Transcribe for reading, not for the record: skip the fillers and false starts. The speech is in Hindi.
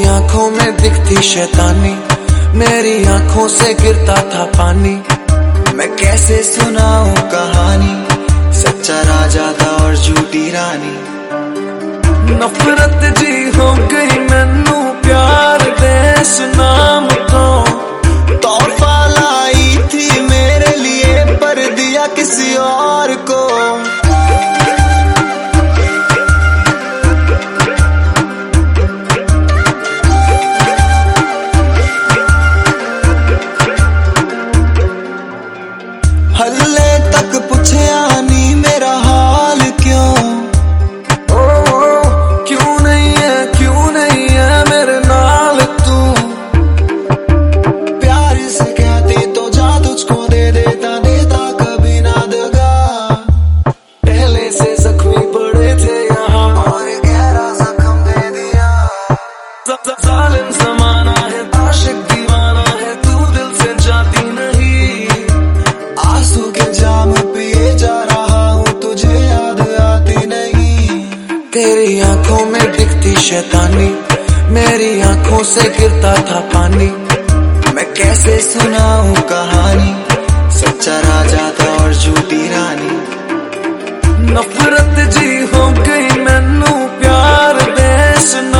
तेरी आंखों में दिखती शैतानी, मेरी आंखों से गिरता था पानी। मैं कैसे सुनाऊं कहानी, सच्चा राजा था और झूठी रानी। नफरत जी हो गई मैनू प्यार दे सुनाम तो, तोहफा लाई थी मेरे लिए पर दिया किसी और को। हल्ले तक पूछया नी मेरा हाल क्यों, क्यों नहीं है मेरे नाल तू। प्यार से कहती तो जा तुझको दे देता कभी ना दगा। पहले से जख्मी पड़े थे यहाँ और गहरा जख्म दे दिया। जालिम ज़माना है, आशिक दीवाना है, तू दिल से जाती नहीं। आंसू के जाम पिए जा रहा हूँ, तुझे याद आती नहीं। तेरी आंखों में दिखती शैतानी, मेरी आंखों से गिरता था पानी। मैं कैसे सुनाऊं कहानी, सच्चा राजा था और झूठी रानी। नफरत जी हो गई मैनू प्यार दे सुन